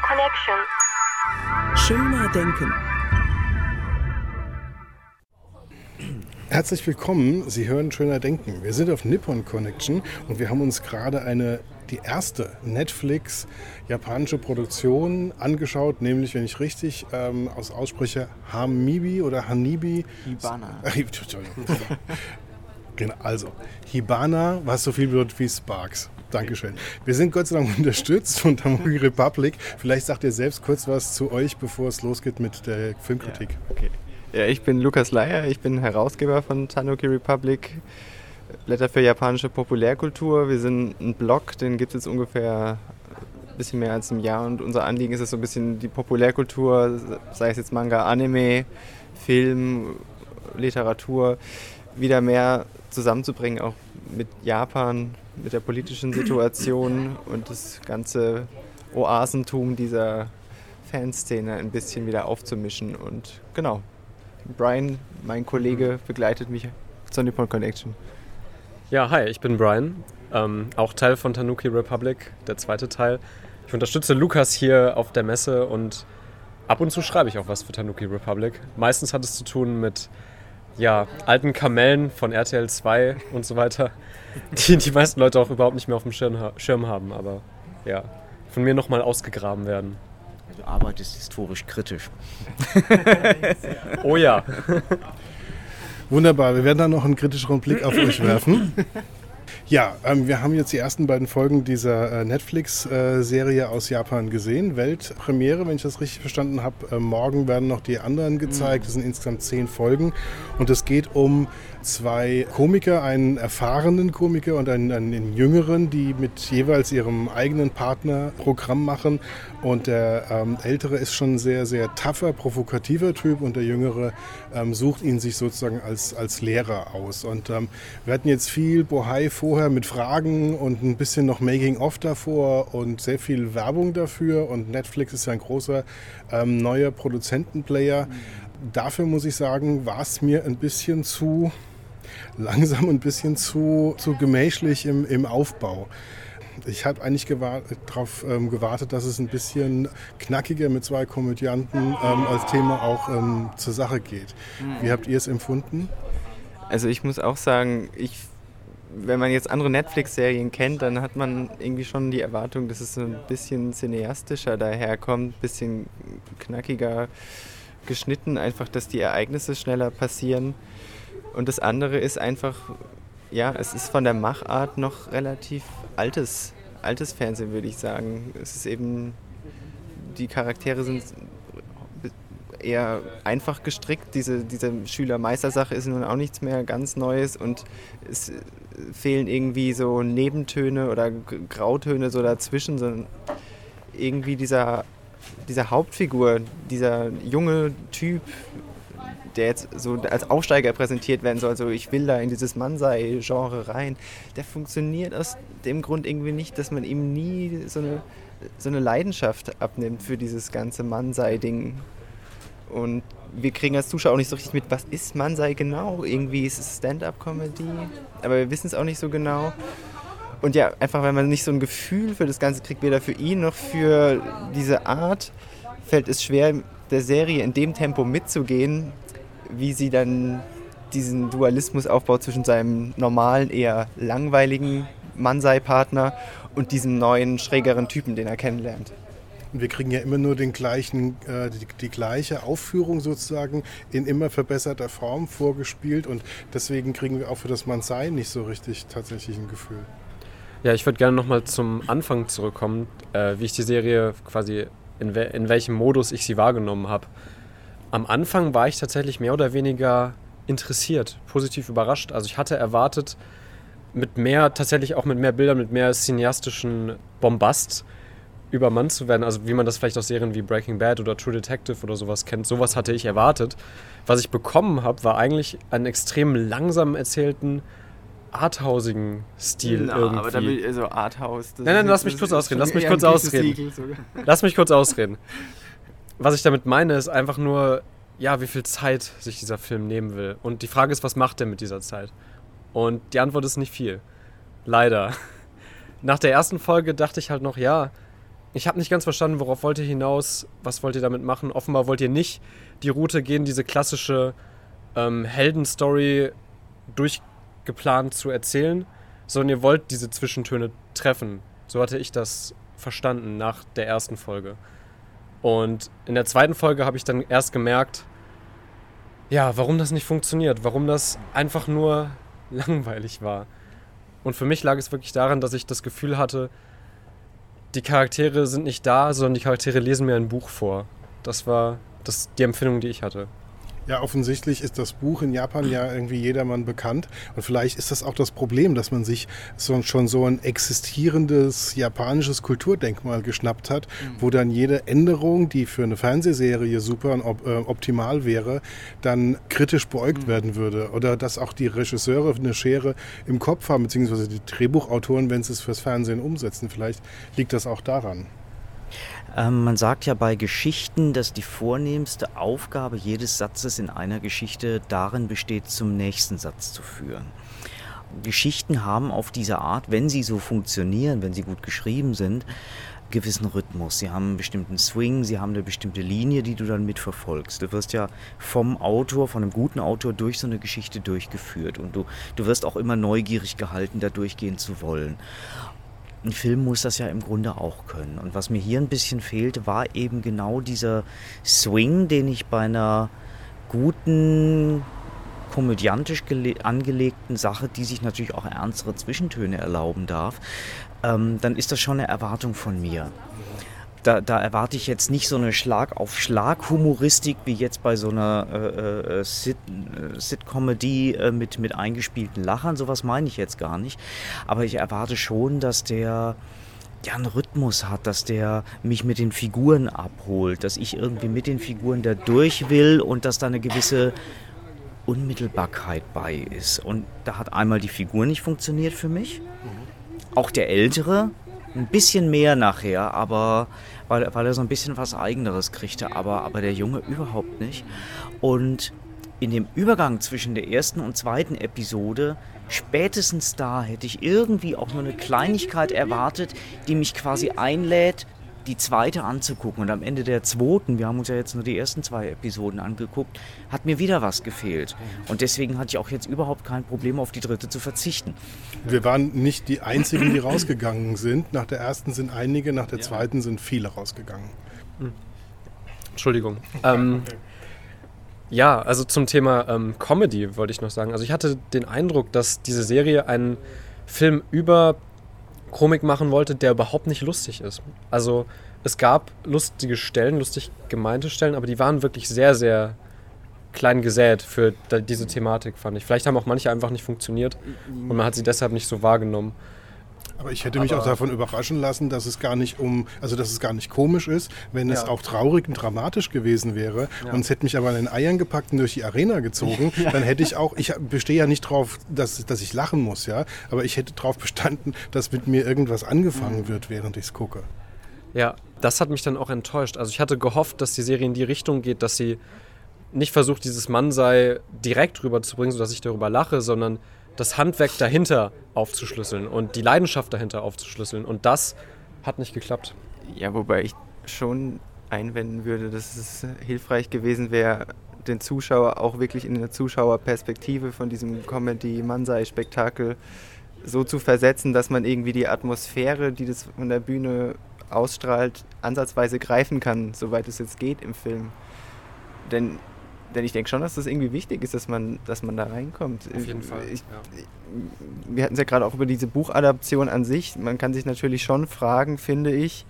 Connection. Schöner denken. Herzlich willkommen, Sie hören Schöner denken. Wir sind auf Nippon Connection und wir haben uns gerade die erste Netflix-japanische Produktion angeschaut, nämlich, wenn ich richtig ausspreche, Hamibi oder Hanibi. Hibana. Genau, also Hibana, was so viel bedeutet wie Sparks. Dankeschön. Wir sind Gott sei Dank unterstützt von Tanuki Republic. Vielleicht sagt ihr selbst kurz was zu euch, bevor es losgeht mit der Filmkritik. Ja, okay. Ja, ich bin Lukas Leier, ich bin Herausgeber von Tanuki Republic, Blätter für japanische Populärkultur. Wir sind ein Blog, den gibt es jetzt ungefähr ein bisschen mehr als ein Jahr und unser Anliegen ist es so ein bisschen die Populärkultur, sei es jetzt Manga, Anime, Film, Literatur, wieder mehr zusammenzubringen, auch mit Japan, mit der politischen Situation und das ganze Oasentum dieser Fanszene ein bisschen wieder aufzumischen. Und genau, Brian, mein Kollege, begleitet mich zur Nippon Connection. Ja, hi, ich bin Brian, auch Teil von Tanuki Republic, der zweite Teil. Ich unterstütze Lukas hier auf der Messe und ab und zu schreibe ich auch was für Tanuki Republic. Meistens hat es zu tun mit alten Kamellen von RTL 2 und so weiter, die meisten Leute auch überhaupt nicht mehr auf dem Schirm haben, aber ja, von mir nochmal ausgegraben werden. Du arbeitest historisch kritisch. Oh ja. Wunderbar, wir werden dann noch einen kritischeren Blick auf euch werfen. Ja, wir haben jetzt die ersten beiden Folgen dieser Netflix-Serie aus Japan gesehen. Weltpremiere, wenn ich das richtig verstanden habe. Morgen werden noch die anderen gezeigt. Das sind insgesamt 10 Folgen. Und es geht um 2 Komiker, einen erfahrenen Komiker und einen jüngeren, die mit jeweils ihrem eigenen Partner Programm machen. Und der Ältere ist schon ein sehr, sehr tougher, provokativer Typ und der Jüngere sucht ihn sich sozusagen als Lehrer aus. Und wir hatten jetzt viel Bohai vorher mit Fragen und ein bisschen noch Making-of davor und sehr viel Werbung dafür. Und Netflix ist ja ein großer neuer Produzentenplayer. Dafür muss ich sagen, war es mir ein bisschen zu langsam, ein bisschen zu gemächlich im Aufbau. Ich habe eigentlich darauf gewartet, dass es ein bisschen knackiger mit 2 Komödianten als Thema auch zur Sache geht. Wie habt ihr es empfunden? Also ich muss auch sagen, wenn man jetzt andere Netflix-Serien kennt, dann hat man irgendwie schon die Erwartung, dass es so ein bisschen cineastischer daherkommt, ein bisschen knackiger geschnitten, einfach, dass die Ereignisse schneller passieren. Und das andere ist einfach, es ist von der Machart noch relativ altes Fernsehen, würde ich sagen. Es ist eben, die Charaktere sind eher einfach gestrickt. Diese Schüler-Meister-Sache ist nun auch nichts mehr ganz Neues und es fehlen irgendwie so Nebentöne oder Grautöne so dazwischen, sondern irgendwie dieser Hauptfigur, dieser junge Typ, der jetzt so als Aufsteiger präsentiert werden soll, so ich will da in dieses Mansei-Genre rein, der funktioniert aus dem Grund irgendwie nicht, dass man ihm nie so eine Leidenschaft abnimmt für dieses ganze Mansei-Ding. Und wir kriegen als Zuschauer auch nicht so richtig mit, was ist Mansei genau? Irgendwie ist es Stand-up-Comedy, aber wir wissen es auch nicht so genau. Und ja, einfach weil man nicht so ein Gefühl für das Ganze kriegt, weder für ihn noch für diese Art, fällt es schwer, der Serie in dem Tempo mitzugehen, wie sie dann diesen Dualismus aufbaut zwischen seinem normalen, eher langweiligen Mansei-Partner und diesem neuen, schrägeren Typen, den er kennenlernt. Und wir kriegen ja immer nur die gleiche Aufführung sozusagen in immer verbesserter Form vorgespielt und deswegen kriegen wir auch für das Mansei nicht so richtig tatsächlich ein Gefühl. Ja, ich würde gerne nochmal zum Anfang zurückkommen, wie ich die Serie quasi, in welchem Modus ich sie wahrgenommen habe. Am Anfang war ich tatsächlich mehr oder weniger interessiert, positiv überrascht. Also ich hatte erwartet, tatsächlich auch mit mehr Bildern, mit mehr cineastischen Bombast übermannt zu werden. Also wie man das vielleicht aus Serien wie Breaking Bad oder True Detective oder sowas kennt. Sowas hatte ich erwartet. Was ich bekommen habe, war eigentlich einen extrem langsam erzählten, arthausigen Stil irgendwie. Aber damit, also Arthouse... Nein, lass mich kurz ausreden. Was ich damit meine, ist einfach nur, wie viel Zeit sich dieser Film nehmen will. Und die Frage ist, was macht er mit dieser Zeit? Und die Antwort ist nicht viel. Leider. Nach der ersten Folge dachte ich halt noch, Ich habe nicht ganz verstanden, worauf wollt ihr hinaus, was wollt ihr damit machen. Offenbar wollt ihr nicht die Route gehen, diese klassische Heldenstory durchgeplant zu erzählen, sondern ihr wollt diese Zwischentöne treffen. So hatte ich das verstanden nach der ersten Folge. Und in der zweiten Folge habe ich dann erst gemerkt, ja, warum das nicht funktioniert, warum das einfach nur langweilig war. Und für mich lag es wirklich daran, dass ich das Gefühl hatte, die Charaktere sind nicht da, sondern die Charaktere lesen mir ein Buch vor. Das war die Empfindung, die ich hatte. Ja, offensichtlich ist das Buch in Japan ja irgendwie jedermann bekannt. Und vielleicht ist das auch das Problem, dass man sich schon so ein existierendes japanisches Kulturdenkmal geschnappt hat, wo dann jede Änderung, die für eine Fernsehserie super und optimal wäre, dann kritisch beäugt werden würde. Oder dass auch die Regisseure eine Schere im Kopf haben, beziehungsweise die Drehbuchautoren, wenn sie es fürs Fernsehen umsetzen. Vielleicht liegt das auch daran. Man sagt ja bei Geschichten, dass die vornehmste Aufgabe jedes Satzes in einer Geschichte darin besteht, zum nächsten Satz zu führen. Geschichten haben auf diese Art, wenn sie so funktionieren, wenn sie gut geschrieben sind, gewissen Rhythmus. Sie haben einen bestimmten Swing, sie haben eine bestimmte Linie, die du dann mitverfolgst. Du wirst ja vom Autor, von einem guten Autor durch so eine Geschichte durchgeführt und du wirst auch immer neugierig gehalten, da durchgehen zu wollen. Ein Film muss das ja im Grunde auch können. Und was mir hier ein bisschen fehlte, war eben genau dieser Swing, den ich bei einer guten, komödiantisch angelegten Sache, die sich natürlich auch ernstere Zwischentöne erlauben darf, dann ist das schon eine Erwartung von mir. Da erwarte ich jetzt nicht so eine Schlag-auf-Schlag-Humoristik wie jetzt bei so einer Sitcomedy mit eingespielten Lachern. Sowas meine ich jetzt gar nicht. Aber ich erwarte schon, dass der einen Rhythmus hat, dass der mich mit den Figuren abholt, dass ich irgendwie mit den Figuren da durch will und dass da eine gewisse Unmittelbarkeit bei ist. Und da hat einmal die Figur nicht funktioniert für mich. Auch der Ältere. Ein bisschen mehr nachher, aber weil er so ein bisschen was Eigeneres kriegte, aber der Junge überhaupt nicht. Und in dem Übergang zwischen der ersten und zweiten Episode, spätestens da hätte ich irgendwie auch nur eine Kleinigkeit erwartet, die mich quasi einlädt, die zweite anzugucken. Und am Ende der zweiten, wir haben uns ja jetzt nur die ersten 2 Episoden angeguckt, hat mir wieder was gefehlt. Und deswegen hatte ich auch jetzt überhaupt kein Problem, auf die dritte zu verzichten. Wir waren nicht die Einzigen, die rausgegangen sind. Nach der ersten sind einige, nach der zweiten sind viele rausgegangen. Entschuldigung. Ja, also zum Thema Comedy wollte ich noch sagen. Also ich hatte den Eindruck, dass diese Serie einen Film über Komik machen wollte, der überhaupt nicht lustig ist. Also es gab lustige Stellen, lustig gemeinte Stellen, aber die waren wirklich sehr, sehr klein gesät für diese Thematik, fand ich. Vielleicht haben auch manche einfach nicht funktioniert und man hat sie deshalb nicht so wahrgenommen. Aber ich hätte mich auch davon überraschen lassen, dass es gar nicht dass es gar nicht komisch ist, wenn es auch traurig und dramatisch gewesen wäre. Ja. Und es hätte mich aber an den Eiern gepackt und durch die Arena gezogen. Dann hätte ich bestehe ja nicht drauf, dass ich lachen muss, ja. Aber ich hätte drauf bestanden, dass mit mir irgendwas angefangen wird, während ich es gucke. Ja, das hat mich dann auch enttäuscht. Also ich hatte gehofft, dass die Serie in die Richtung geht, dass sie nicht versucht, dieses Mansei direkt rüberzubringen, sodass ich darüber lache, sondern das Handwerk dahinter aufzuschlüsseln und die Leidenschaft dahinter aufzuschlüsseln. Und das hat nicht geklappt. Ja, wobei ich schon einwenden würde, dass es hilfreich gewesen wäre, den Zuschauer auch wirklich in der Zuschauerperspektive von diesem Comedy-Mansei-Spektakel so zu versetzen, dass man irgendwie die Atmosphäre, die das von der Bühne ausstrahlt, ansatzweise greifen kann, soweit es jetzt geht im Film. Denn ich denke schon, dass das irgendwie wichtig ist, dass man da reinkommt. Auf jeden Fall. Wir hatten es ja gerade auch über diese Buchadaption an sich. Man kann sich natürlich schon fragen, finde ich,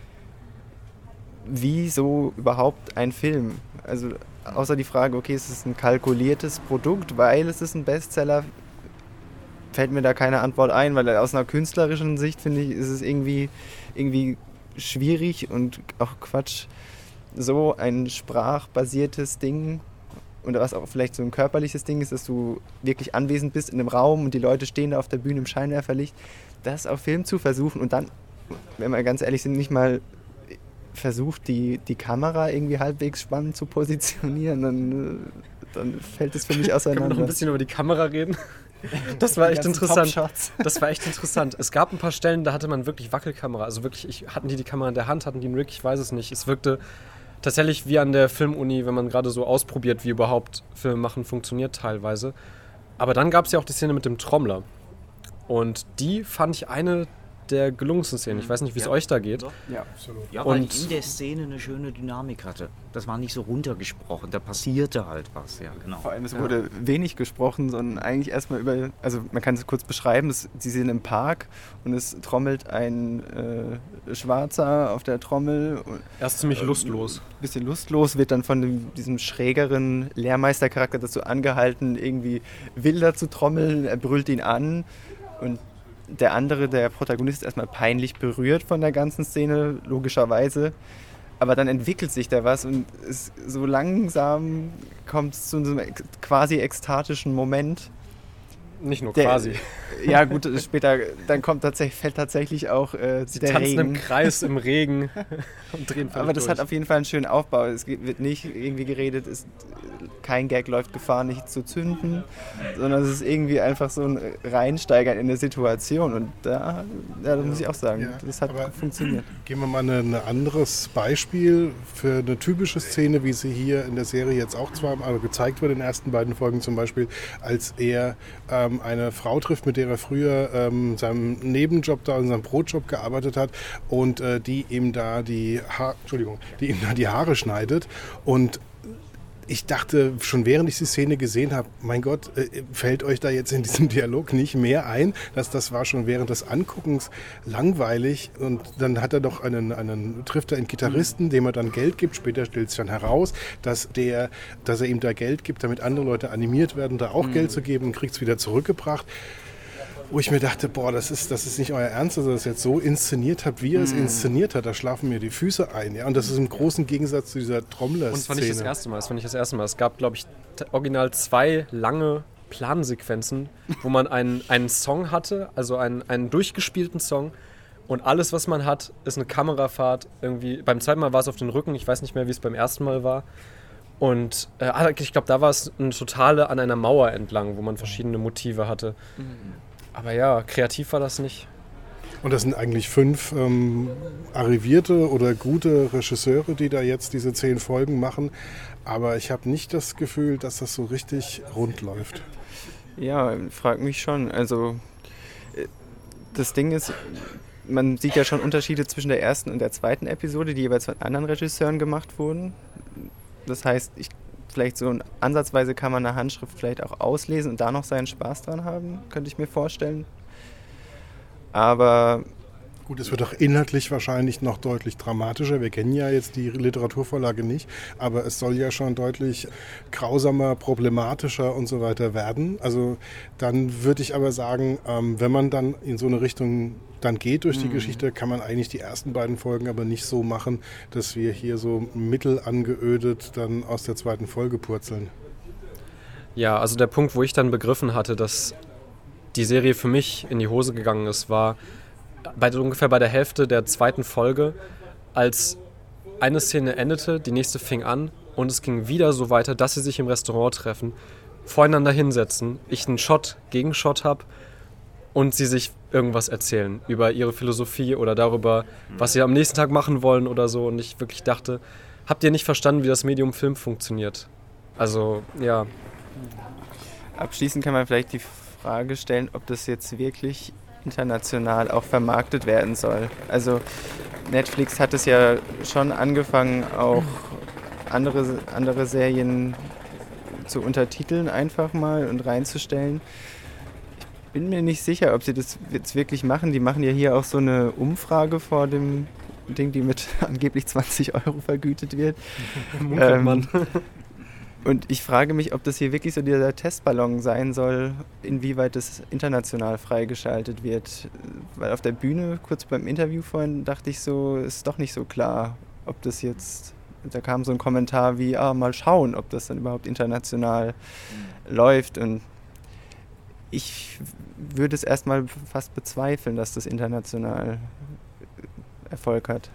wieso überhaupt ein Film? Also außer die Frage, okay, ist es ein kalkuliertes Produkt, weil es ist ein Bestseller, fällt mir da keine Antwort ein, weil aus einer künstlerischen Sicht, finde ich, ist es irgendwie schwierig und auch Quatsch, so ein sprachbasiertes Ding und was auch vielleicht so ein körperliches Ding ist, dass du wirklich anwesend bist in einem Raum und die Leute stehen da auf der Bühne im Scheinwerferlicht, das auf Film zu versuchen und dann, wenn wir ganz ehrlich sind, nicht mal versucht, die Kamera irgendwie halbwegs spannend zu positionieren, dann fällt es für mich auseinander. Können wir noch ein bisschen über die Kamera reden? Das war echt ganzen interessant. Top-Shots. Das war echt interessant. Es gab ein paar Stellen, da hatte man wirklich Wackelkamera. Also wirklich, hatten die Kamera in der Hand, hatten die einen Rig, ich weiß es nicht. Es wirkte tatsächlich wie an der Filmuni, wenn man gerade so ausprobiert, wie überhaupt Filme machen funktioniert teilweise. Aber dann gab es ja auch die Szene mit dem Trommler. Und die fand ich eine der gelungensten Szenen. Ich weiß nicht, wie es euch da geht. Ja. Absolut. Ja, weil Und- in der Szene eine schöne Dynamik hatte. Das war nicht so runtergesprochen, da passierte halt was, ja, genau. Vor allem, es wurde wenig gesprochen, sondern eigentlich erstmal über, also man kann es kurz beschreiben, sie sind im Park und es trommelt ein Schwarzer auf der Trommel. Erst ziemlich lustlos. Bisschen lustlos, wird dann von diesem schrägeren Lehrmeistercharakter dazu angehalten, irgendwie wilder zu trommeln, er brüllt ihn an und der andere, der Protagonist, ist erstmal peinlich berührt von der ganzen Szene, logischerweise. Aber dann entwickelt sich da was und so langsam kommt es zu einem quasi ekstatischen Moment. Nicht nur Der- quasi. Ja gut, später dann fällt tatsächlich auch Sie der tanzen im Regen. Kreis im Regen und drehen Aber das hat durch. auf jeden Fall einen schönen Aufbau. Es wird nicht irgendwie geredet, kein Gag läuft Gefahr, nicht zu zünden, sondern es ist irgendwie einfach so ein Reinsteigern in eine Situation. Und da muss ich auch sagen, Ja, das hat aber- funktioniert. Geben wir mal ein anderes Beispiel für eine typische Szene, wie sie hier in der Serie jetzt auch zweimal gezeigt wird, in den ersten beiden Folgen zum Beispiel, als er eine Frau trifft, mit der er früher in seinem Nebenjob da, in seinem Brotjob gearbeitet hat und die ihm da die Haare schneidet. Und ich dachte schon, während ich die Szene gesehen habe, mein Gott, fällt euch da jetzt in diesem Dialog nicht mehr ein? Das war schon während des Anguckens langweilig. Und dann hat er doch trifft er einen Gitarristen, dem er dann Geld gibt. Später stellt sich dann heraus, dass er ihm da Geld gibt, damit andere Leute animiert werden, da auch Geld zu geben, und kriegt es wieder zurückgebracht. Wo ich mir dachte, boah, das ist nicht euer Ernst, dass ihr das jetzt so inszeniert habt, wie ihr es inszeniert habt. Da schlafen mir die Füße ein. Ja? Und das ist im großen Gegensatz zu dieser Trommler-Szene. Und das war nicht das erste Mal. Es gab, glaube ich, original 2 lange Plansequenzen, wo man einen Song hatte, also einen durchgespielten Song. Und alles, was man hat, ist eine Kamerafahrt. Irgendwie, beim zweiten Mal war es auf den Rücken. Ich weiß nicht mehr, wie es beim ersten Mal war. Und ich glaube, da war es eine totale an einer Mauer entlang, wo man verschiedene Motive hatte. Aber ja, kreativ war das nicht. Und das sind eigentlich 5 arrivierte oder gute Regisseure, die da jetzt diese 10 Folgen machen. Aber ich habe nicht das Gefühl, dass das so richtig rund läuft. Ja, frag mich schon. Also das Ding ist, man sieht ja schon Unterschiede zwischen der ersten und der zweiten Episode, die jeweils von anderen Regisseuren gemacht wurden. Das heißt, vielleicht so ansatzweise kann man eine Handschrift vielleicht auch auslesen und da noch seinen Spaß dran haben, könnte ich mir vorstellen. Aber Gut, es wird auch inhaltlich wahrscheinlich noch deutlich dramatischer. Wir kennen ja jetzt die Literaturvorlage nicht, aber es soll ja schon deutlich grausamer, problematischer und so weiter werden. Also dann würde ich aber sagen, wenn man dann in so eine Richtung dann geht durch die Geschichte, kann man eigentlich die ersten beiden Folgen aber nicht so machen, dass wir hier so mittelangeödet dann aus der zweiten Folge purzeln. Ja, also der Punkt, wo ich dann begriffen hatte, dass die Serie für mich in die Hose gegangen ist, war ungefähr bei der Hälfte der zweiten Folge, als eine Szene endete, die nächste fing an und es ging wieder so weiter, dass sie sich im Restaurant treffen, voreinander hinsetzen, ich einen Shot gegen Shot habe und sie sich irgendwas erzählen über ihre Philosophie oder darüber, was sie am nächsten Tag machen wollen oder so. Und ich wirklich dachte, habt ihr nicht verstanden, wie das Medium Film funktioniert? Also, ja. abschließend kann man vielleicht die Frage stellen, ob das jetzt wirklich international auch vermarktet werden soll. Also Netflix hat es ja schon angefangen, auch andere Serien zu untertiteln einfach mal und reinzustellen. Ich bin mir nicht sicher, ob sie das jetzt wirklich machen. Die machen ja hier auch so eine Umfrage vor dem Ding, die mit angeblich 20 € vergütet wird. Munkelt man. Und ich frage mich, ob das hier wirklich so dieser Testballon sein soll, inwieweit das international freigeschaltet wird. Weil auf der Bühne, kurz beim Interview vorhin, dachte ich so, ist doch nicht so klar, ob das jetzt, da kam so ein Kommentar wie, mal schauen, ob das dann überhaupt international läuft. Und ich würde es erstmal fast bezweifeln, dass das international Erfolg hat.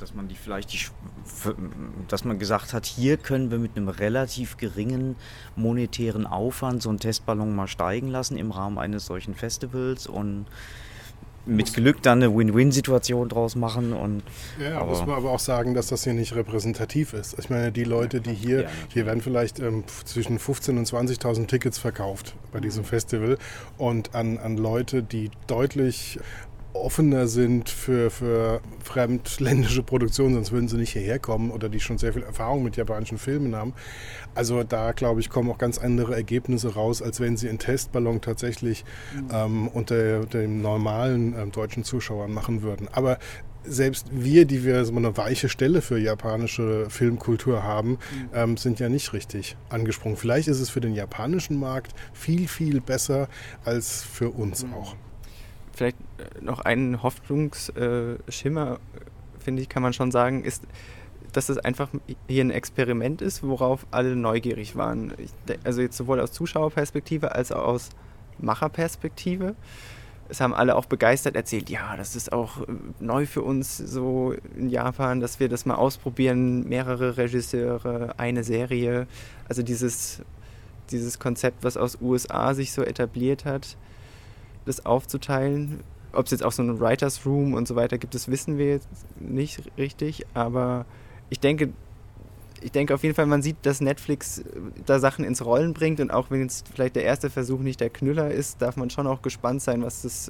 Dass man gesagt hat, hier können wir mit einem relativ geringen monetären Aufwand so einen Testballon mal steigen lassen im Rahmen eines solchen Festivals und mit Glück dann eine Win-Win-Situation draus machen. Muss man aber auch sagen, dass das hier nicht repräsentativ ist. Ich meine, die Leute, die hier werden vielleicht zwischen 15.000 und 20.000 Tickets verkauft bei diesem Festival und an Leute, die deutlich offener sind für fremdländische Produktionen, sonst würden sie nicht hierher kommen oder die schon sehr viel Erfahrung mit japanischen Filmen haben. Also da, glaube ich, kommen auch ganz andere Ergebnisse raus, als wenn sie einen Testballon tatsächlich unter den normalen deutschen Zuschauern machen würden. Aber selbst wir, die wir so eine weiche Stelle für japanische Filmkultur haben, sind ja nicht richtig angesprungen. Vielleicht ist es für den japanischen Markt viel, viel besser als für uns auch. Vielleicht noch ein Hoffnungsschimmer, finde ich, kann man schon sagen, ist, dass es einfach hier ein Experiment ist, worauf alle neugierig waren. Also jetzt sowohl aus Zuschauerperspektive als auch aus Macherperspektive. Es haben alle auch begeistert erzählt, ja, das ist auch neu für uns so in Japan, dass wir das mal ausprobieren, mehrere Regisseure, eine Serie. Also dieses Konzept, was aus USA sich so etabliert hat, das aufzuteilen. Ob es jetzt auch so einen Writers Room und so weiter gibt, das wissen wir jetzt nicht richtig, aber ich denke auf jeden Fall, man sieht, dass Netflix da Sachen ins Rollen bringt und auch wenn es vielleicht der erste Versuch nicht der Knüller ist, darf man schon auch gespannt sein, was das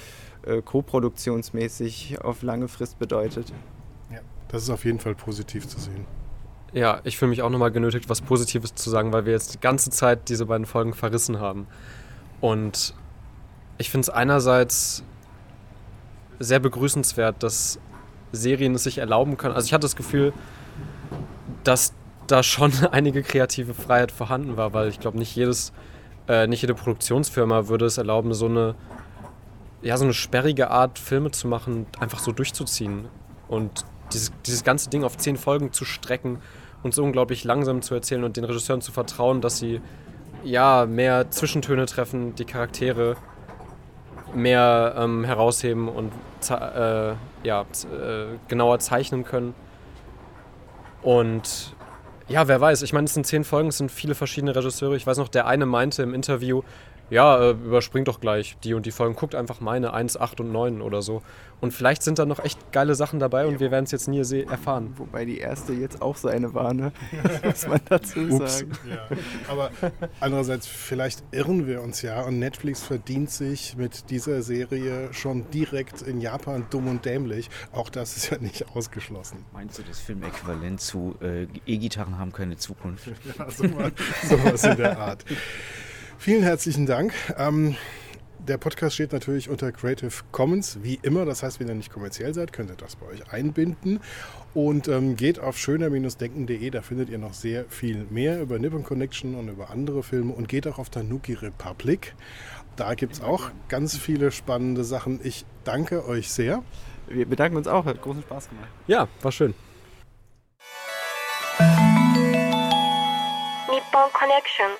koproduktionsmäßig auf lange Frist bedeutet. Ja, das ist auf jeden Fall positiv zu sehen. Ja, ich fühle mich auch nochmal genötigt, was Positives zu sagen, weil wir jetzt die ganze Zeit diese beiden Folgen verrissen haben. Und ich finde es einerseits sehr begrüßenswert, dass Serien es sich erlauben können. Also ich hatte das Gefühl, dass da schon einige kreative Freiheit vorhanden war, weil ich glaube, nicht jede Produktionsfirma würde es erlauben, so eine sperrige Art, Filme zu machen, einfach so durchzuziehen. Und dieses ganze Ding auf 10 Folgen zu strecken und so unglaublich langsam zu erzählen und den Regisseuren zu vertrauen, dass sie mehr Zwischentöne treffen, die Charaktere mehr herausheben und genauer zeichnen können. Und ja, wer weiß, ich meine, es sind 10 Folgen, es sind viele verschiedene Regisseure. Ich weiß noch, der eine meinte im Interview, überspringt doch gleich die und die Folgen, guckt einfach meine 1, 8 und 9 oder so. Und vielleicht sind da noch echt geile Sachen dabei und wir werden es jetzt nie erfahren. Wobei die erste jetzt auch so eine war, ne? Das muss man dazu sagen. Ja. Aber andererseits, vielleicht irren wir uns ja und Netflix verdient sich mit dieser Serie schon direkt in Japan dumm und dämlich. Auch das ist ja nicht ausgeschlossen. Meinst du das Filmäquivalent zu E-Gitarren haben keine Zukunft? Ja, sowas in der Art. Vielen herzlichen Dank. Der Podcast steht natürlich unter Creative Commons, wie immer. Das heißt, wenn ihr nicht kommerziell seid, könnt ihr das bei euch einbinden. Und geht auf schöner-denken.de, da findet ihr noch sehr viel mehr über Nippon Connection und über andere Filme. Und geht auch auf Tanuki Republic. Da gibt es auch ganz viele spannende Sachen. Ich danke euch sehr. Wir bedanken uns auch, hat großen Spaß gemacht. Ja, war schön. Nippon Connection